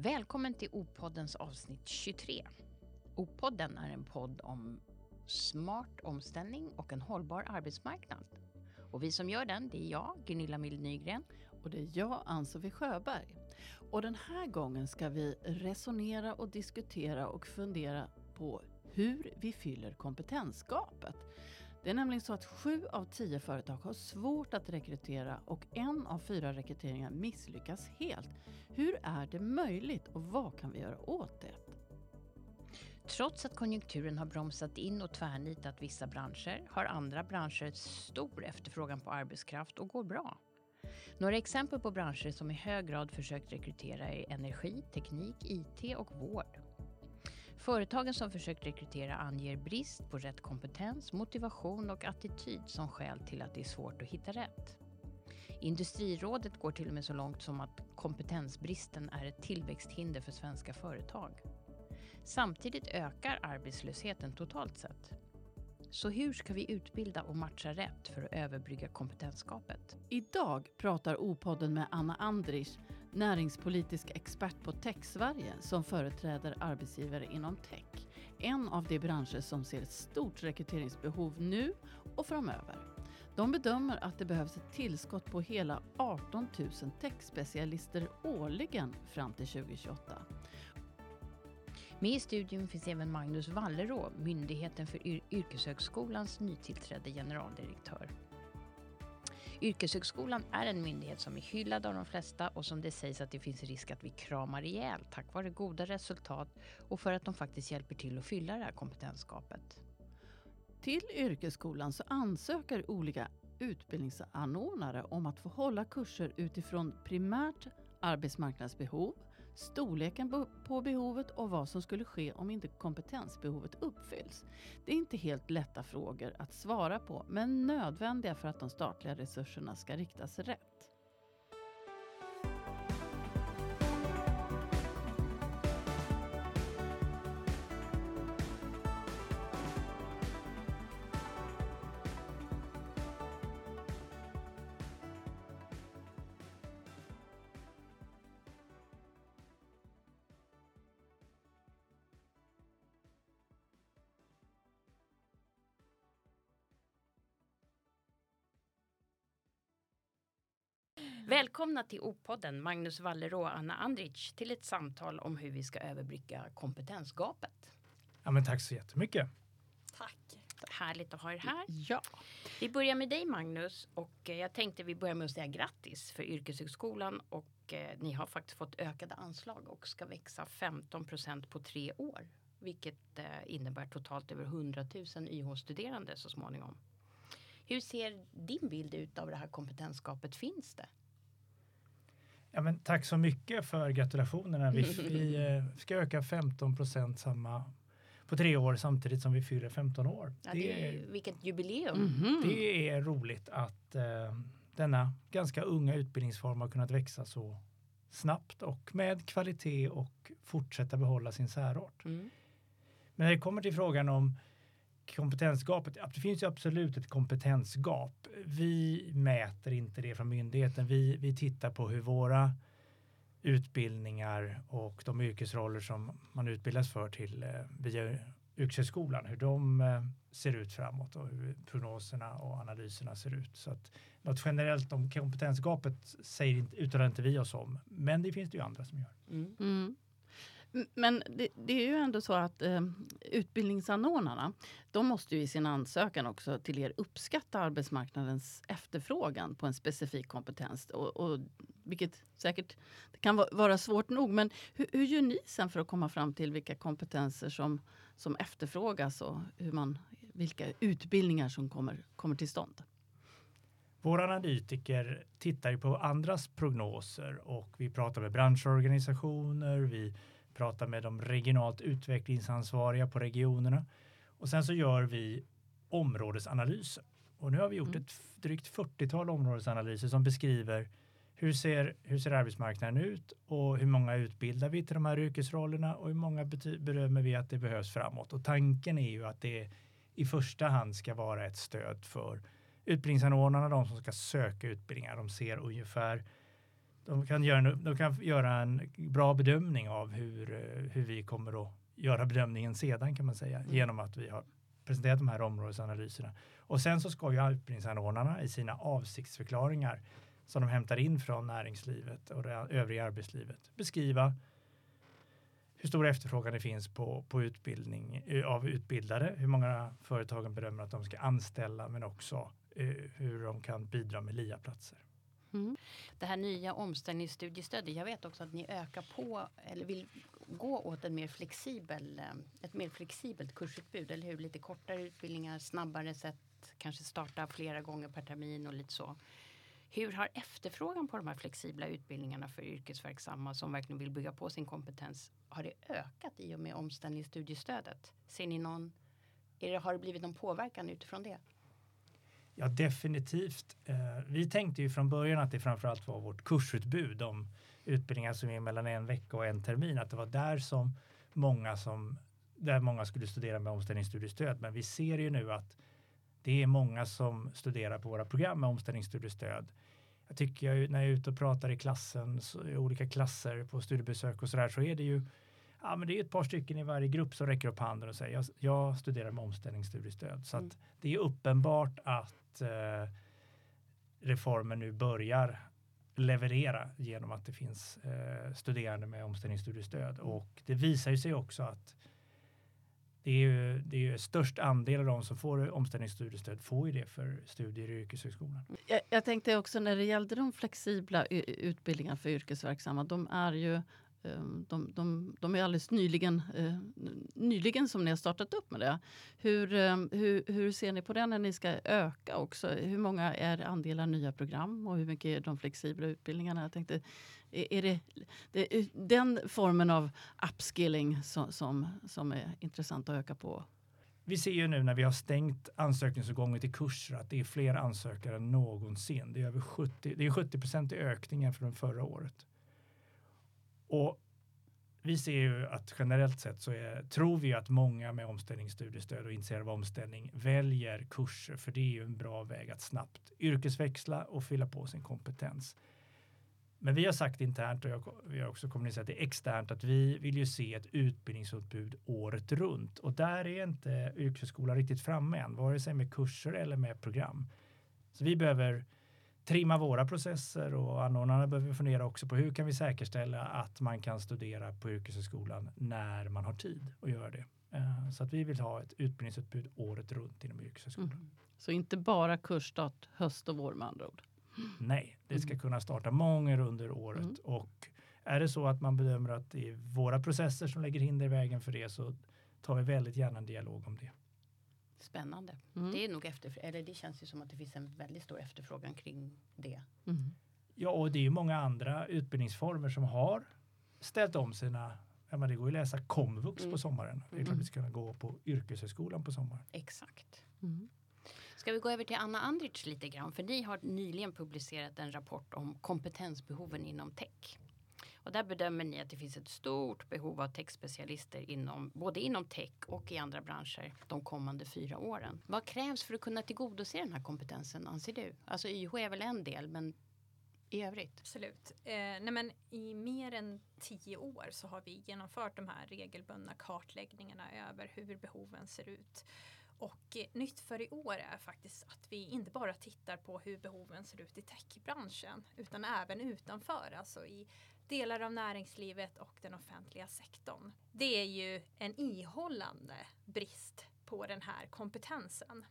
Välkommen till O-poddens avsnitt 23. O-podden är en podd om smart omställning och en hållbar arbetsmarknad. Och vi som gör den, det är jag, Gunilla Mild Nygren. Och det är jag, Ann-Sofie Sjöberg. Och den här gången ska vi resonera och diskutera och fundera på hur vi fyller kompetensgapet. Det är nämligen så att 7 av 10 företag har svårt att rekrytera och 1 av 4 rekryteringar misslyckas helt. Hur är det möjligt och vad kan vi göra åt det? Trots att konjunkturen har bromsat in och tvärnitat vissa branscher har andra branscher stor efterfrågan på arbetskraft och går bra. Några exempel på branscher som i hög grad försökt rekrytera är energi, teknik, IT och vård. Företagen som försökt rekrytera anger brist på rätt kompetens, motivation och attityd som skäl till att det är svårt att hitta rätt. Industrirådet går till och med så långt som att kompetensbristen är ett tillväxthinder för svenska företag. Samtidigt ökar arbetslösheten totalt sett. Så hur ska vi utbilda och matcha rätt för att överbrygga kompetensgapet? Idag pratar O-podden med Anna Andrich, näringspolitisk expert på Tech Sverige som företräder arbetsgivare inom tech. En av de branscher som ser ett stort rekryteringsbehov nu och framöver. De bedömer att det behövs ett tillskott på hela 18 000 tech-specialister årligen fram till 2028. Med i studion finns även Magnus Wallerå, Myndigheten för yrkeshögskolans nytillträdde generaldirektör. Yrkeshögskolan är en myndighet som är hyllad av de flesta och som det sägs att det finns risk att vi kramar ihjäl tack vare goda resultat och för att de faktiskt hjälper till att fylla det här kompetensgapet. Till yrkesskolan så ansöker olika utbildningsanordnare om att få hålla kurser utifrån primärt arbetsmarknadsbehov, storleken på behovet och vad som skulle ske om inte kompetensbehovet uppfylls. Det är inte helt lätta frågor att svara på, men nödvändiga för att de statliga resurserna ska riktas rätt. Välkomna till O-podden, Magnus Wallerå och Anna Andrich, till ett samtal om hur vi ska överbrygga kompetensgapet. Ja, men tack så jättemycket. Tack. Härligt att ha er här. Ja. Vi börjar med dig, Magnus, och jag tänkte vi börjar med att säga grattis för yrkeshögskolan och ni har faktiskt fått ökade anslag och ska växa 15% på 3 år, vilket innebär totalt över 100 000 YH-studerande så småningom. Hur ser din bild ut av det här kompetensgapet? Finns det? Ja, men tack så mycket för gratulationerna. Vi ska öka 15% på 3 år samtidigt som vi fyller 15 år. Ja, vilket jubileum. Det är roligt att denna ganska unga utbildningsform har kunnat växa så snabbt och med kvalitet och fortsätta behålla sin särart. Men när det kommer till frågan om kompetensgapet, det finns ju absolut ett kompetensgap. Vi mäter inte det från myndigheten. Vi tittar på hur våra utbildningar och de yrkesroller som man utbildas för till via yrkeshögskolan, hur de ser ut framåt och hur prognoserna och analyserna ser ut. Så att något generellt om kompetensgapet uttalar inte vi oss om, men det finns det ju andra som gör. Men det är ju ändå så att utbildningsanordnarna, de måste ju i sin ansökan också till er uppskatta arbetsmarknadens efterfrågan på en specifik kompetens. Och vilket säkert det kan vara svårt nog, men hur gör ni sen för att komma fram till vilka kompetenser som efterfrågas och vilka utbildningar som kommer till stånd? Våra analytiker tittar ju på andras prognoser och vi pratar med branschorganisationer, vi pratar med de regionalt utvecklingsansvariga på regionerna och sen så gör vi områdesanalyser. Och nu har vi gjort ett drygt 40-tal områdesanalyser som beskriver hur ser arbetsmarknaden ut och hur många utbildar vi till de här yrkesrollerna och hur många bedömer vi att det behövs framåt. Och tanken är ju att det i första hand ska vara ett stöd för utbildningsanordnarna, de som ska söka utbildningar. De ser ungefär de kan göra en bra bedömning av hur vi kommer att göra bedömningen sedan, kan man säga, genom att vi har presenterat de här områdesanalyserna. Och sen så ska ju utbildningsanordnarna i sina avsiktsförklaringar som de hämtar in från näringslivet och det övriga arbetslivet beskriva hur stor efterfrågan det finns på utbildning av utbildade, hur många företagen bedömer att de ska anställa, men också hur de kan bidra med LIA-platser. Mm. Det här nya omställningsstudiestödet, jag vet också att ni ökar på eller vill gå åt ett mer flexibelt kursutbud, eller hur? Lite kortare utbildningar, snabbare sätt, kanske starta flera gånger per termin och lite så. Hur har efterfrågan på de här flexibla utbildningarna för yrkesverksamma som verkligen vill bygga på sin kompetens, har det ökat i och med omställningsstudiestödet? Ser ni har det blivit någon påverkan utifrån det? Ja, definitivt. Vi tänkte ju från början att det framförallt var vårt kursutbud, de utbildningar som är mellan en vecka och en termin, att det var där många skulle studera med omställningsstudiestöd. Men vi ser ju nu att det är många som studerar på våra program med omställningsstudiestöd. Jag tycker när jag är ute och pratar i klassen, i olika klasser på studiebesök och sådär, så är det ju men det är ett par stycken i varje grupp som räcker upp handen och säger jag studerar med omställningsstudiestöd. Så att det är uppenbart att reformen nu börjar leverera genom att det finns studerande med omställningsstudiestöd. Och det visar ju sig också att det är ju störst andel av de som får omställningsstudiestöd får ju det för studier i yrkeshögskolan. Jag tänkte också när det gällde de flexibla utbildningarna för yrkesverksamma, de är ju de är alldeles nyligen som ni har startat upp med det. Hur ser ni på det när ni ska öka också? Hur många är andelar nya program och hur mycket är de flexibla utbildningarna? Jag tänkte, är det den formen av upskilling som är intressant att öka på? Vi ser ju nu när vi har stängt ansökningsutgången till kurser att det är fler ansökare än någonsin. Det är över 70% i ökningen från förra året. Och vi ser ju att generellt sett så tror vi att många med omställningsstudiestöd och intresserade av omställning väljer kurser, för det är ju en bra väg att snabbt yrkesväxla och fylla på sin kompetens. Men vi har sagt internt och vi har också kommunicerat det externt att vi vill ju se ett utbildningsutbud året runt. Och där är inte yrkeshögskolan riktigt framme än, vare sig med kurser eller med program. Så vi behöver trimma våra processer och anordnarna behöver fundera också på hur kan vi säkerställa att man kan studera på yrkeshögskolan när man har tid att göra det. Så att vi vill ha ett utbildningsutbud året runt inom yrkeshögskolan. Mm. Så inte bara kursstart höst och vår med andra ord? Nej, det ska kunna starta många under året. Och är det så att man bedömer att det är våra processer som lägger hinder i vägen för det, så tar vi väldigt gärna en dialog om det. Spännande. Det är nog det känns ju som att det finns en väldigt stor efterfrågan kring det. Ja, och det är ju många andra utbildningsformer som har ställt om sina. Det går ju att läsa komvux på sommaren. Det är klart vi ska kunna gå på yrkeshögskolan på sommaren. Exakt. Ska vi gå över till Anna Andrich lite grann? För ni har nyligen publicerat en rapport om kompetensbehoven inom tech. Och där bedömer ni att det finns ett stort behov av techspecialister både inom tech och i andra branscher de kommande 4 åren. Vad krävs för att kunna tillgodose den här kompetensen, anser du? Alltså YH är väl en del, men i övrigt? Absolut. I mer än 10 år så har vi genomfört de här regelbundna kartläggningarna över hur behoven ser ut. Och nytt för i år är faktiskt att vi inte bara tittar på hur behoven ser ut i techbranschen, utan även utanför, alltså i delar av näringslivet och den offentliga sektorn. Det är ju en ihållande brist på den här kompetensen.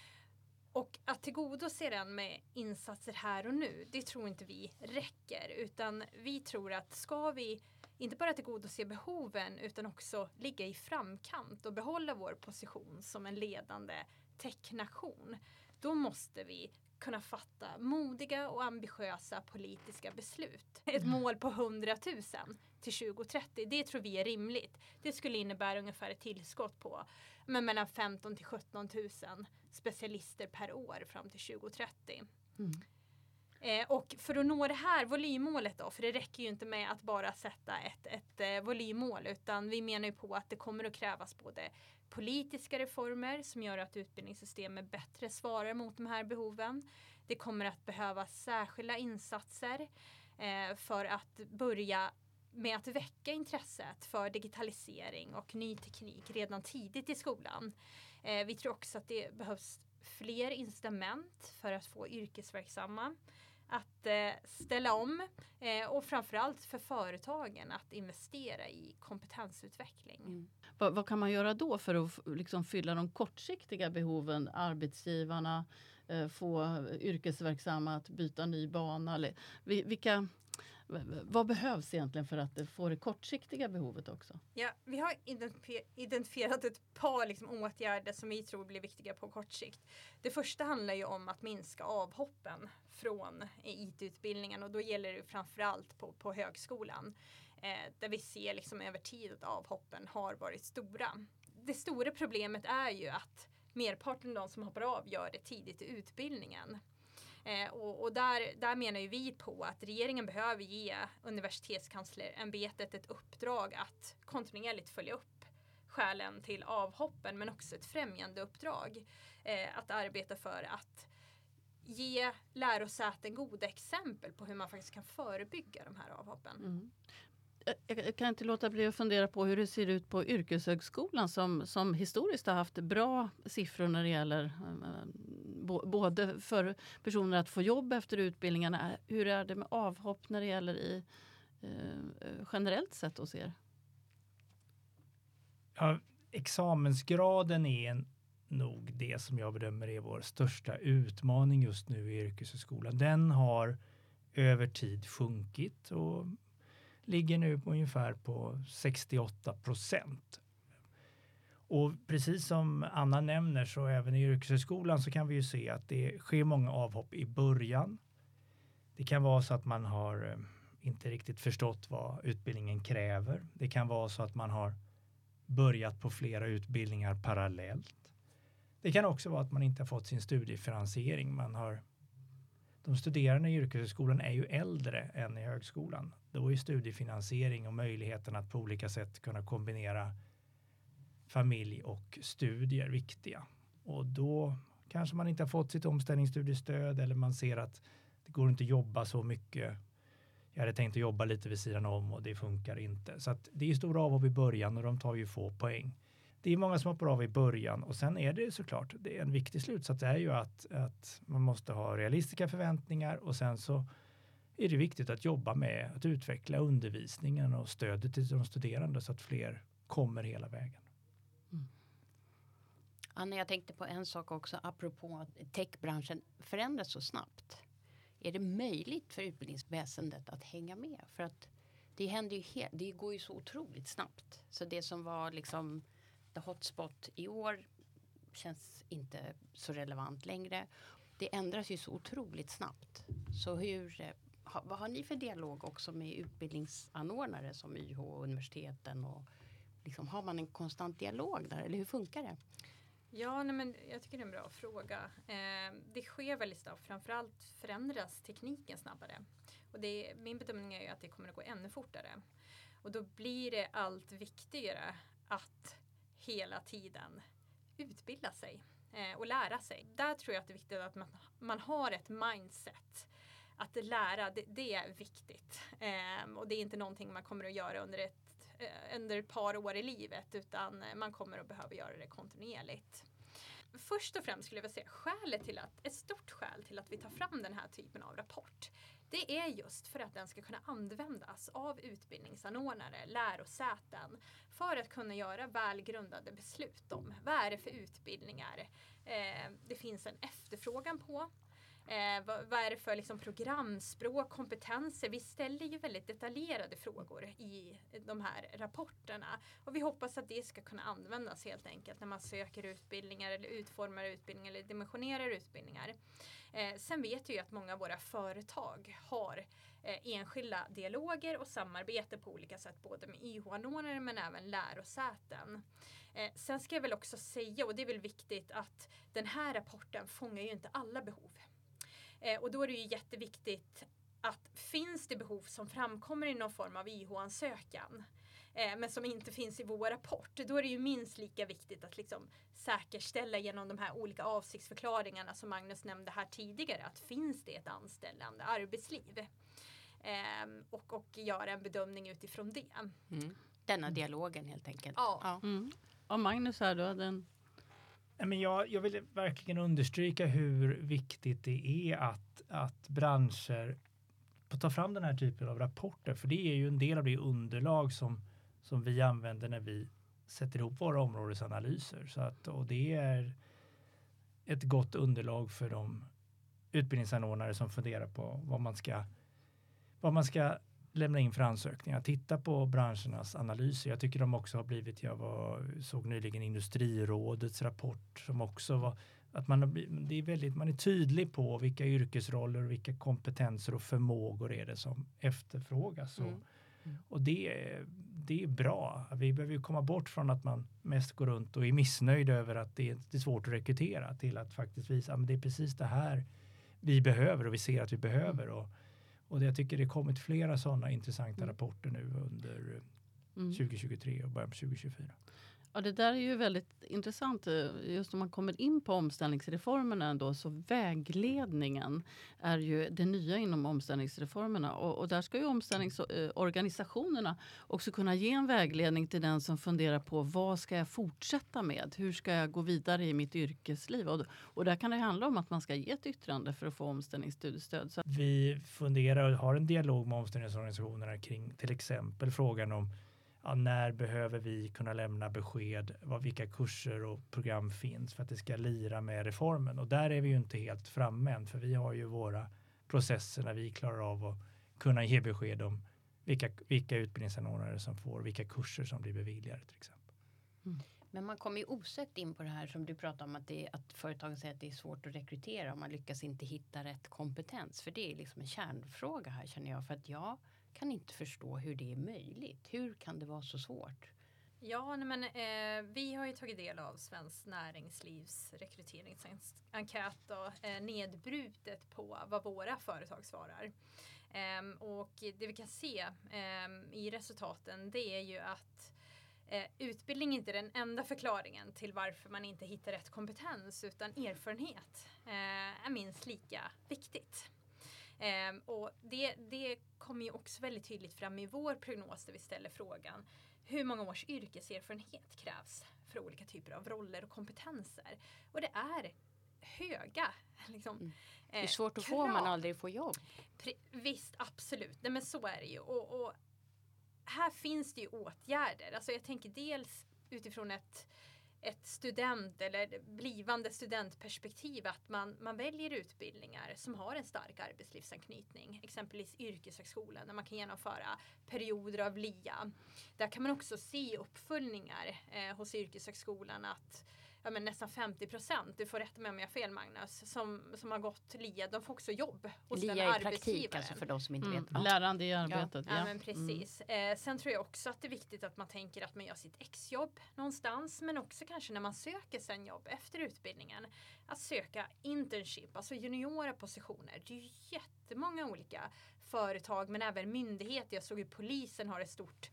Och att tillgodose den med insatser här och nu, det tror inte vi räcker. Utan vi tror att ska vi inte bara tillgodose behoven utan också ligga i framkant och behålla vår position som en ledande technation, då måste vi kunna fatta modiga och ambitiösa politiska beslut. Ett mål på 100 000 till 2030, det tror vi är rimligt. Det skulle innebära ungefär ett tillskott på mellan 15 till 17 000 specialister per år fram till 2030. Och för att nå det här volymmålet då, för det räcker ju inte med att bara sätta ett volymmål, utan vi menar ju på att det kommer att krävas både politiska reformer som gör att utbildningssystemet bättre svarar mot de här behoven. Det kommer att behövas särskilda insatser för att börja med att väcka intresset för digitalisering och ny teknik redan tidigt i skolan. Vi tror också att det behövs fler incitament för att få yrkesverksamma att ställa om och framförallt för företagen att investera i kompetensutveckling. Vad kan man göra då för att liksom fylla de kortsiktiga behoven? Arbetsgivarna, få yrkesverksamma att byta ny bana. Vad behövs egentligen för att få det kortsiktiga behovet också? Ja, vi har identifierat ett par åtgärder som vi tror blir viktiga på kort sikt. Det första handlar ju om att minska avhoppen från IT-utbildningen och då gäller det framförallt på högskolan. Där vi ser över tid att avhoppen har varit stora. Det stora problemet är ju att merparten av de som hoppar av gör det tidigt i utbildningen. Och där menar ju vi på att regeringen behöver ge universitetskanslerämbetet ett uppdrag att kontinuerligt följa upp skälen till avhoppen men också ett främjande uppdrag att arbeta för att ge lärosäten goda exempel på hur man faktiskt kan förebygga de här avhoppen. Mm. Jag kan inte låta bli att fundera på hur det ser ut på yrkeshögskolan som historiskt har haft bra siffror när det gäller både för personer att få jobb efter utbildningarna. Hur är det med avhopp när det gäller i generellt sett hos er? Ja, examensgraden är nog det som jag bedömer är vår största utmaning just nu i yrkeshögskolan. Den har över tid sjunkit och ligger nu på ungefär på 68%. Och precis som Anna nämner så även i yrkeshögskolan så kan vi ju se att det sker många avhopp i början. Det kan vara så att man har inte riktigt förstått vad utbildningen kräver. Det kan vara så att man har börjat på flera utbildningar parallellt. Det kan också vara att man inte har fått sin studiefinansiering. De studerande i yrkeshögskolan är ju äldre än i högskolan. Då är studiefinansiering och möjligheten att på olika sätt kunna kombinera familj och studier viktiga. Och då kanske man inte har fått sitt omställningsstudiestöd eller man ser att det går inte att jobba så mycket. Jag hade tänkt att jobba lite vid sidan om och det funkar inte. Så att det är stora avhopp i början och de tar ju få poäng. Det är många som hoppar av i början och sen är det såklart, det är en viktig slutsats är ju att man måste ha realistiska förväntningar och sen så är det viktigt att jobba med att utveckla undervisningen och stödet till de studerande så att fler kommer hela vägen. Anna, jag tänkte på en sak också apropå att techbranschen förändras så snabbt. Är det möjligt för utbildningsväsendet att hänga med? För att det händer ju det går ju så otroligt snabbt. Så det som var the hotspot i år känns inte så relevant längre. Det ändras ju så otroligt snabbt. Så vad har ni för dialog också med utbildningsanordnare som YH och universiteten? Och har man en konstant dialog där eller hur funkar det? Ja, men jag tycker det är en bra fråga. Det sker väldigt snabbt. Framförallt förändras tekniken snabbare. Och min bedömning är ju att det kommer att gå ännu fortare. Och då blir det allt viktigare att hela tiden utbilda sig och lära sig. Där tror jag att det är viktigt att man har ett mindset. Att lära, det är viktigt. Och det är inte någonting man kommer att göra under ett par år i livet utan man kommer att behöva göra det kontinuerligt. Först och främst skulle jag vilja säga ett stort skäl till att vi tar fram den här typen av rapport. Det är just för att den ska kunna användas av utbildningsanordnare, lärosäten för att kunna göra välgrundade beslut om vad är det för utbildningar det finns en efterfrågan på. Vad är det för programspråk, kompetenser? Vi ställer ju väldigt detaljerade frågor i de här rapporterna. Och vi hoppas att det ska kunna användas helt enkelt när man söker utbildningar eller utformar utbildningar eller dimensionerar utbildningar. Sen vet vi ju att många av våra företag har enskilda dialoger och samarbete på olika sätt både med YH-anordnare men även lärosäten. Sen ska jag väl också säga, och det är väl viktigt, att den här rapporten fångar ju inte alla behov. Och då är det ju jätteviktigt att finns det behov som framkommer i någon form av YH-ansökan men som inte finns i vår rapport, då är det ju minst lika viktigt att säkerställa genom de här olika avsiktsförklaringarna som Magnus nämnde här tidigare att finns det ett anställande arbetsliv. och göra en bedömning utifrån det. Denna dialogen helt enkelt. Ja. Och Magnus här då? Men jag vill verkligen understryka hur viktigt det är att branscher tar fram den här typen av rapporter. För det är ju en del av det underlag som vi använder när vi sätter ihop våra områdesanalyser. Och det är ett gott underlag för de utbildningsanordnare som funderar på vad man ska lämna in för ansökningar. Titta på branschernas analyser. Jag tycker de också har blivit, såg nyligen Industrirådets rapport som också var att man är tydlig på vilka yrkesroller och vilka kompetenser och förmågor är det som efterfrågas. Och det är bra. Vi behöver ju komma bort från att man mest går runt och är missnöjd över att det är svårt att rekrytera till att faktiskt visa att det är precis det här vi behöver och vi ser att vi behöver. Och jag tycker det har kommit flera sådana intressanta rapporter nu under 2023 och början på 2024. Ja, det där är ju väldigt intressant. Just om man kommer in på omställningsreformerna ändå, så vägledningen är ju det nya inom omställningsreformerna. Och där ska ju omställningsorganisationerna också kunna ge en vägledning till den som funderar på vad ska jag fortsätta med? Hur ska jag gå vidare i mitt yrkesliv? Och där kan det handla om att man ska ge ett yttrande för att få omställningsstudiestöd. Så vi funderar och har en dialog med omställningsorganisationerna kring till exempel frågan om när behöver vi kunna lämna besked vilka kurser och program finns för att det ska lira med reformen. Och där är vi ju inte helt framme än, för vi har ju våra processer när vi klarar av att kunna ge besked om vilka utbildningsanordnare som får, vilka kurser som blir beviljade till exempel. Men man kommer ju osökt in på det här som du pratar om att företagen säger att det är svårt att rekrytera och man lyckas inte hitta rätt kompetens. För det är liksom en kärnfråga här, känner jag, för att jag kan inte förstå hur det är möjligt. Hur kan det vara så svårt? Ja, men vi har ju tagit del av Svenskt Näringslivs rekryteringsenkät och nedbrutet på vad våra företag svarar. Och det vi kan se i resultaten, det är ju att utbildning inte är den enda förklaringen till varför man inte hittar rätt kompetens, utan erfarenhet är minst lika viktigt. Och det kommer ju också väldigt tydligt fram i vår prognos där vi ställer frågan: hur många års yrkeserfarenhet krävs för olika typer av roller och kompetenser? Och det är höga liksom, det är svårt att få om man aldrig får jobb. Visst, absolut. Nej, men så är det ju. Och här finns det ju åtgärder. Alltså jag tänker dels utifrån ett student eller blivande studentperspektiv, att man väljer utbildningar som har en stark arbetslivsanknytning. Exempelvis yrkeshögskolan, där man kan genomföra perioder av LIA. Där kan man också se uppföljningar hos yrkeshögskolan att nästan 50%, du får rätta mig om jag har fel Magnus, som har gått LIA, de får också jobb hos den arbetsgivaren. LIA i praktik, alltså för de som inte vet. Lärande i arbetet. Ja, men precis. Sen tror jag också att det är viktigt att man tänker att man gör sitt exjobb någonstans, men också kanske när man söker sen jobb efter utbildningen, att söka internship, alltså juniora positioner. Det är ju jättemånga olika företag, men även myndigheter. Jag såg ju polisen har ett stort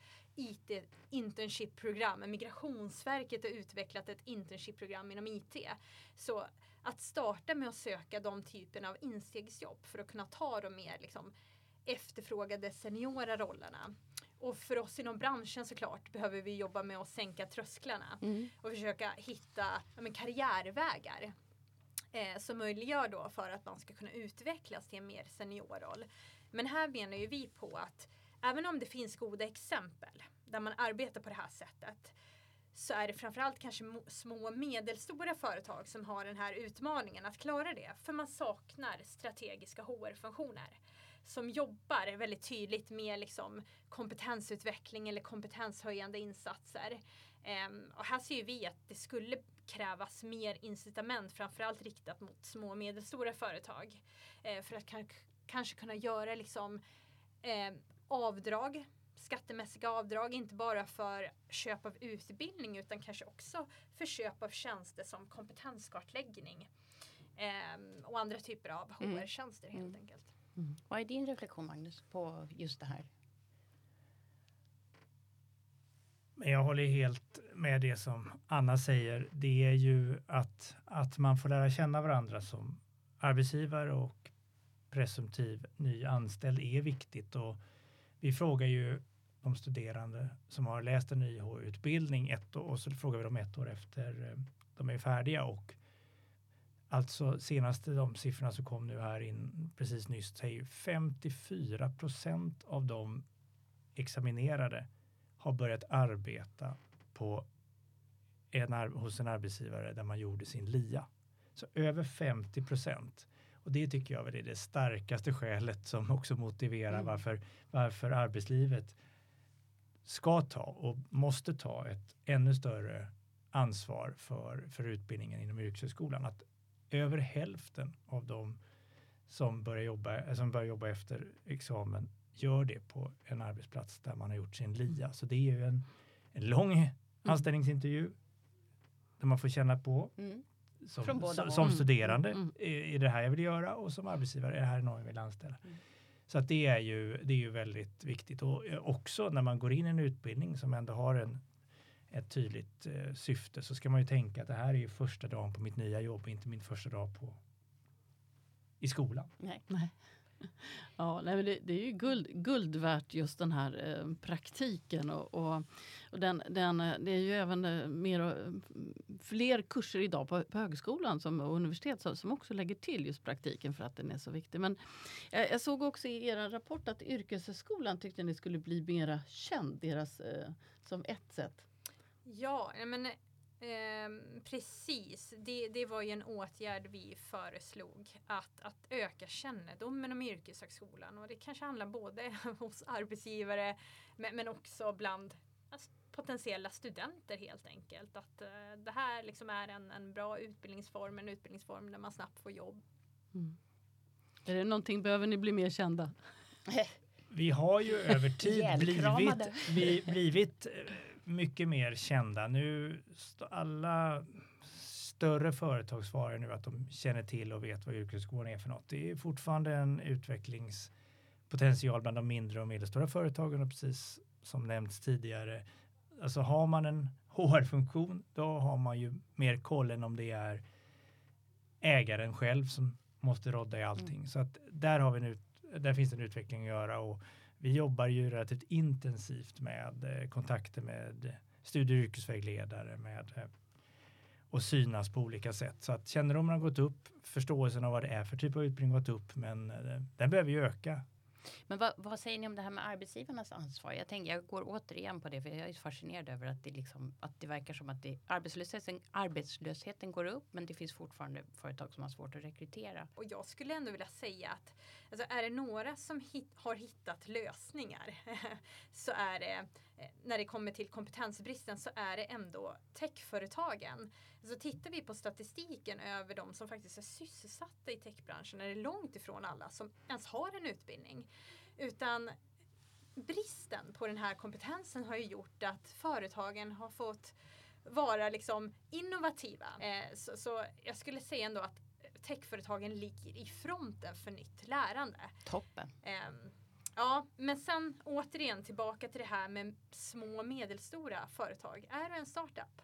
IT-internship-program. Migrationsverket har utvecklat ett internship-program inom IT. Så att starta med att söka de typen av instegsjobb för att kunna ta de mer efterfrågade seniora rollerna. Och för oss inom branschen såklart behöver vi jobba med att sänka trösklarna och försöka hitta karriärvägar som möjliggör då för att man ska kunna utvecklas till en mer seniorroll. Men här menar ju vi på att även om det finns goda exempel där man arbetar på det här sättet, så är det framförallt kanske små och medelstora företag som har den här utmaningen att klara det. För man saknar strategiska HR-funktioner som jobbar väldigt tydligt med kompetensutveckling eller kompetenshöjande insatser. Och här ser vi att det skulle krävas mer incitament, framförallt riktat mot små och medelstora företag, för att kanske kunna göra avdrag, skattemässiga avdrag, inte bara för köp av utbildning utan kanske också för köp av tjänster som kompetenskartläggning och andra typer av HR-tjänster helt enkelt. Vad är din reflektion, Magnus, på just det här? Jag håller helt med det som Anna säger. Det är ju att man får lära känna varandra som arbetsgivare och presumtiv ny anställd är viktigt. Och vi frågar ju de studerande som har läst en YH-utbildning och så frågar vi dem 1 år efter de är färdiga. Och alltså senaste de siffrorna som kom nu här in precis nyss säger 54% av de examinerade har börjat arbeta hos en arbetsgivare där man gjorde sin LIA. Så över 50%. Och det tycker jag väl är det starkaste skälet som också motiverar varför arbetslivet ska ta och måste ta ett ännu större ansvar för utbildningen inom yrkeshögskolan. Att över hälften av de som börjar jobba efter examen gör det på en arbetsplats där man har gjort sin LIA. Så det är ju en lång anställningsintervju där man får känna på som studerande är det här jag vill göra och som arbetsgivare är det här någon jag vill anställa. Så att det är ju väldigt viktigt. Och också när man går in i en utbildning som ändå har ett tydligt syfte så ska man ju tänka att det här är ju första dagen på mitt nya jobb, inte min första dag i skolan. Nej. Ja, men det är ju guld värt just den här praktiken och det är ju även fler kurser idag på högskolan och universitet som också lägger till just praktiken för att den är så viktig. Men jag såg också i er rapport att yrkeshögskolan tyckte ni skulle bli mera känd, deras som ett sätt. Ja, men precis. Det var ju en åtgärd vi föreslog. Att öka kännedomen om yrkeshögskolan. Och det kanske handlar både hos arbetsgivare men också bland potentiella studenter helt enkelt. Att det här liksom är en bra utbildningsform. En utbildningsform där man snabbt får jobb. Är det någonting, behöver ni bli mer kända? Vi har ju över tid blivit mycket mer kända. Nu alla större företag svarar nu att de känner till och vet vad yrkeshögskolan är för något. Det är fortfarande en utvecklingspotential bland de mindre och medelstora företagen och precis som nämnts tidigare. Alltså har man en HR-funktion då har man ju mer koll än om det är ägaren själv som måste rodda i allting. Så att där finns en utveckling att göra och vi jobbar ju relativt intensivt med kontakter med studie- och yrkesvägledare och synas på olika sätt. Så att kännedomen har gått upp, förståelsen av vad det är för typ av utbildning har gått upp, men den behöver ju öka. Men vad säger ni om det här med arbetsgivarnas ansvar? Jag går återigen på det för jag är fascinerad över att det verkar som att arbetslösheten går upp men det finns fortfarande företag som har svårt att rekrytera. Och jag skulle ändå vilja säga att är det några som har hittat lösningar så är det, när det kommer till kompetensbristen så är det ändå techföretagen. Så tittar vi på statistiken över de som faktiskt är sysselsatta i techbranschen är det långt ifrån alla som ens har en utbildning. Utan bristen på den här kompetensen har ju gjort att företagen har fått vara innovativa. Så jag skulle säga ändå att techföretagen ligger i fronten för nytt lärande. Toppen. Ja, men sen återigen tillbaka till det här med små och medelstora företag. Är du en startup?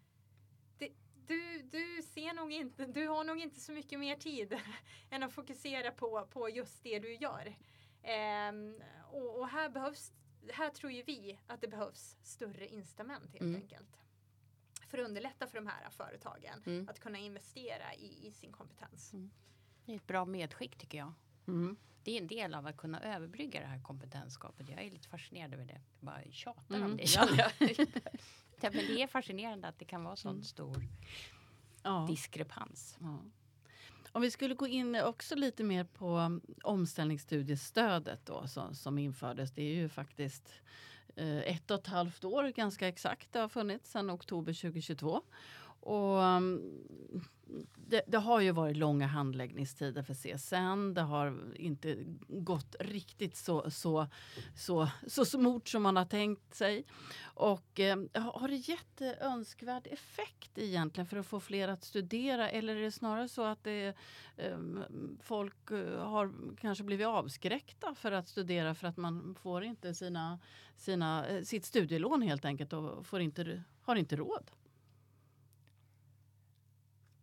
Du har nog inte så mycket mer tid än att fokusera på just det du gör. Och här tror ju vi att det behövs större incitament helt enkelt. För att underlätta för de här företagen att kunna investera i sin kompetens. Det är ett bra medskick tycker jag. Det är en del av att kunna överbrygga det här kompetensskapet. Jag är lite fascinerad över det. Jag bara tjatar om det. Men det är fascinerande att det kan vara sån stor diskrepans. Ja. Om vi skulle gå in också lite mer på omställningsstudiestödet då, som infördes. Det är ju faktiskt 1,5 år ganska exakt. Det har funnits sedan oktober 2022. Och det har ju varit långa handläggningstider för CSN. Det har inte gått riktigt så smort som man har tänkt sig. Och har det gett önskvärd effekt egentligen för att få fler att studera? Eller är det snarare så att folk har kanske blivit avskräckta för att studera för att man får inte sitt studielån helt enkelt och har inte råd?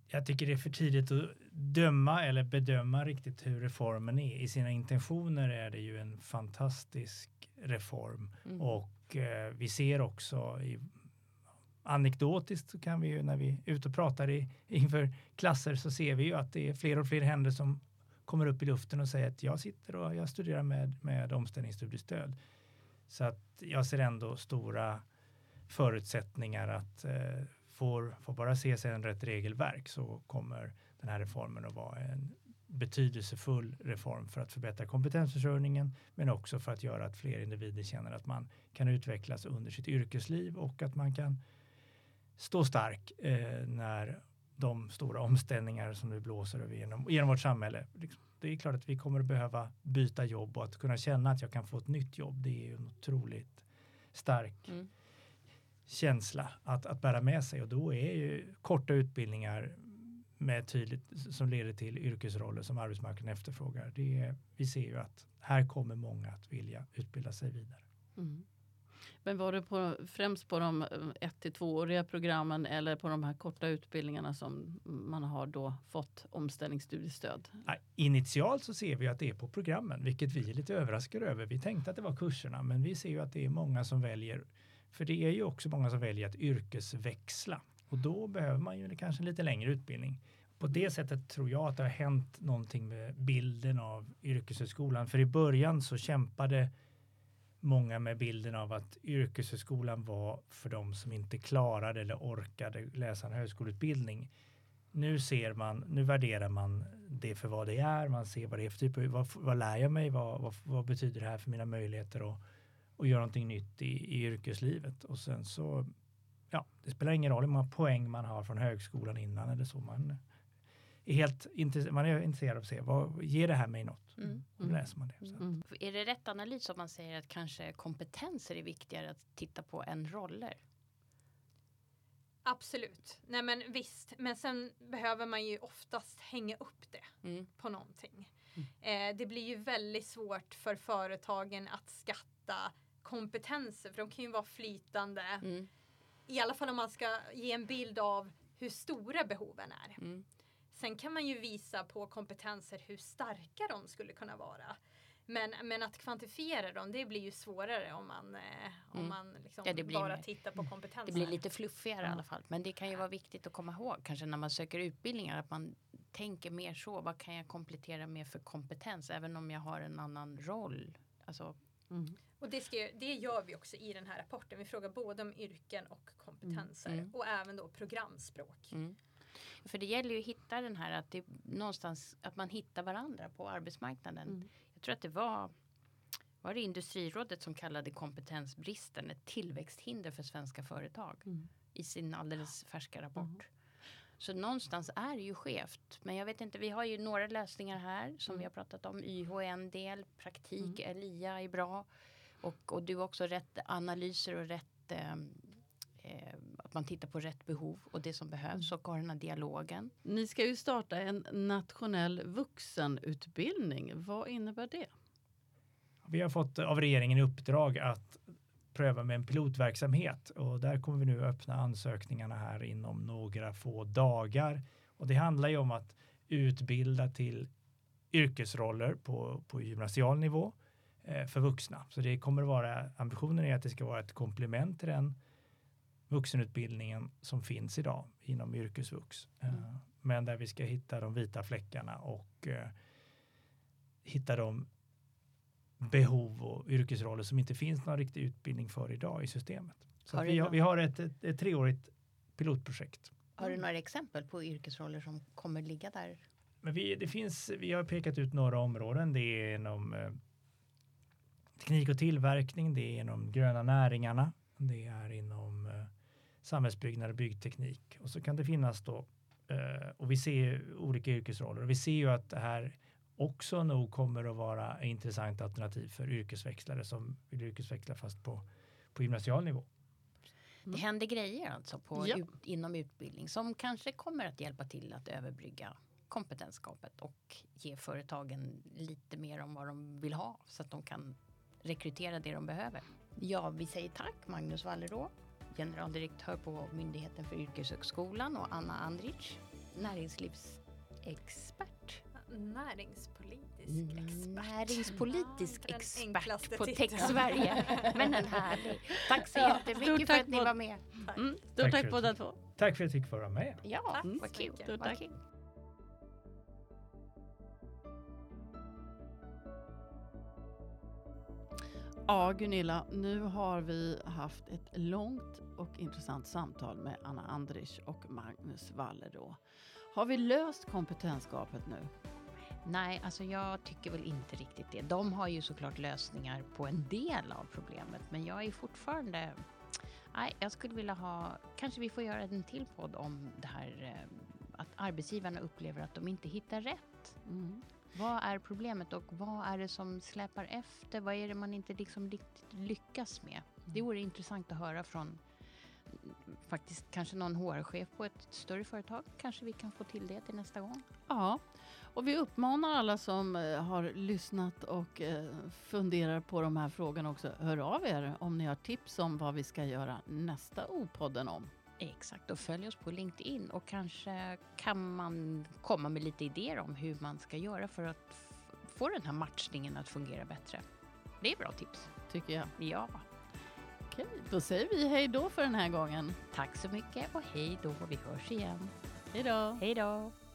Jag tycker det är för tidigt att döma eller bedöma riktigt hur reformen är. I sina intentioner är det ju en fantastisk reform. Och vi ser också anekdotiskt så kan vi ju när vi är ute och pratar inför klasser så ser vi ju att det är fler och fler händer som kommer upp i luften och säger att jag sitter och jag studerar med omställningsstudiestöd. Så att jag ser ändå stora förutsättningar att får bara se sig en rätt regelverk så kommer den här reformen att vara en betydelsefull reform för att förbättra kompetensförsörjningen men också för att göra att fler individer känner att man kan utvecklas under sitt yrkesliv och att man kan stå stark när de stora omställningar som nu blåser över genom vårt samhälle. Det är klart att vi kommer att behöva byta jobb och att kunna känna att jag kan få ett nytt jobb. Det är ju en otroligt stark känsla att bära med sig och då är ju korta utbildningar med tydligt som leder till yrkesroller som arbetsmarknaden efterfrågar. Vi ser ju att här kommer många att vilja utbilda sig vidare. Men var det främst på de 1-2-åriga programmen eller på de här korta utbildningarna som man har då fått omställningsstudiestöd? Initialt så ser vi att det är på programmen, vilket vi är lite överraskade över. Vi tänkte att det var kurserna, men vi ser ju att det är många som väljer, för det är ju också många som väljer att yrkesväxla. Och då behöver man ju kanske en lite längre utbildning. På det sättet tror jag att det har hänt någonting med bilden av yrkeshögskolan. För i början så kämpade många med bilden av att yrkeshögskolan var för de som inte klarade eller orkade läsa en högskoleutbildning. Nu värderar man det för vad det är. Man ser vad det är för typ, vad lär jag mig? Vad betyder det här för mina möjligheter att göra någonting nytt i yrkeslivet? Och sen så, det spelar ingen roll hur många poäng man har från högskolan innan eller så. Man är intresserad av att se, vad ger det här mig något? Och då läser man det. Är det rätt analys om man säger att kanske kompetenser är viktigare att titta på än roller? Absolut. Nej men visst. Men sen behöver man ju oftast hänga upp det på någonting. Det blir ju väldigt svårt för företagen att skatta kompetenser. För de kan ju vara flytande. I alla fall om man ska ge en bild av hur stora behoven är. Sen kan man ju visa på kompetenser hur starka de skulle kunna vara. Men att kvantifiera dem, det blir ju svårare om man liksom bara tittar på kompetenser. Det blir lite fluffigare i alla fall. Men det kan ju vara viktigt att komma ihåg, kanske när man söker utbildningar, att man tänker mer så. Vad kan jag komplettera med för kompetens, även om jag har en annan roll? Alltså, Och det gör vi också i den här rapporten. Vi frågar både om yrken och kompetenser. Och även då programspråk. För det gäller ju att hitta den här, att det någonstans att man hittar varandra på arbetsmarknaden. Jag tror att det var det Industrirådet som kallade kompetensbristen ett tillväxthinder för svenska företag i sin alldeles färska rapport. Så någonstans är det ju skevt. Men jag vet inte, vi har ju några lösningar här som vi har pratat om. YH är en del, praktik, LIA är bra. Och du har också rätt analyser och rätt att man tittar på rätt behov och det som behövs och har den här dialogen. Ni ska ju starta en nationell vuxenutbildning. Vad innebär det? Vi har fått av regeringen i uppdrag att pröva med en pilotverksamhet och där kommer vi nu öppna ansökningarna här inom några få dagar. Och det handlar ju om att utbilda till yrkesroller på gymnasial nivå för vuxna. Så det kommer att vara, ambitionen är att det ska vara ett komplement till den vuxenutbildningen som finns idag inom yrkesvux. Men där vi ska hitta de vita fläckarna och hitta de behov och yrkesroller som inte finns någon riktig utbildning för idag i systemet. Så vi har ett 3-årigt pilotprojekt. Har du några exempel på yrkesroller som kommer ligga där? Men vi har pekat ut några områden. Det är inom teknik och tillverkning, det är inom gröna näringarna, det är inom samhällsbyggnad och byggteknik. Och så kan det finnas då, och vi ser olika yrkesroller. Och vi ser ju att det här också nog kommer att vara intressant alternativ för yrkesväxlare som vill yrkesväxla fast på gymnasial nivå. Det händer grejer alltså inom utbildning som kanske kommer att hjälpa till att överbrygga kompetensgapet och ge företagen lite mer om vad de vill ha så att de kan rekrytera det de behöver. Ja, vi säger tack Magnus Wallerå, generaldirektör på Myndigheten för yrkeshögskolan och Anna Andrich, näringslivsexpert. Näringspolitisk expert. Näringspolitisk Den expert enklaste på titeln. Tech Sverige. Men en härlig. Tack så jättemycket Stort för tack att ni på- var med. Tack. Stort Tack tack för båda att- två. Tack för att jag fick vara med. Ja, Tack vad så kul. mycket. Stort Vad tack. kul. Ja, Gunilla, nu har vi haft ett långt och intressant samtal med Anna Andrich och Magnus Wallerå. Har vi löst kompetensgapet nu? Nej, alltså jag tycker väl inte riktigt det. De har ju såklart lösningar på en del av problemet, men jag är fortfarande... Nej, jag skulle vilja ha... Kanske vi får göra en till podd om det här att arbetsgivarna upplever att de inte hittar rätt. Vad är problemet och vad är det som släpar efter? Vad är det man inte liksom lyckas med? Det vore intressant att höra från faktiskt kanske någon HR-chef på ett större företag. Kanske vi kan få till det till nästa gång. Ja, och vi uppmanar alla som har lyssnat och funderar på de här frågorna också. Hör av er om ni har tips om vad vi ska göra nästa O-podden om. Exakt, och följ oss på LinkedIn och kanske kan man komma med lite idéer om hur man ska göra för att få den här matchningen att fungera bättre. Det är bra tips. Tycker jag. Ja, Okej, då säger vi hej då för den här gången. tack så mycket och hej då. Vi hörs igen. Hej då! Hej då!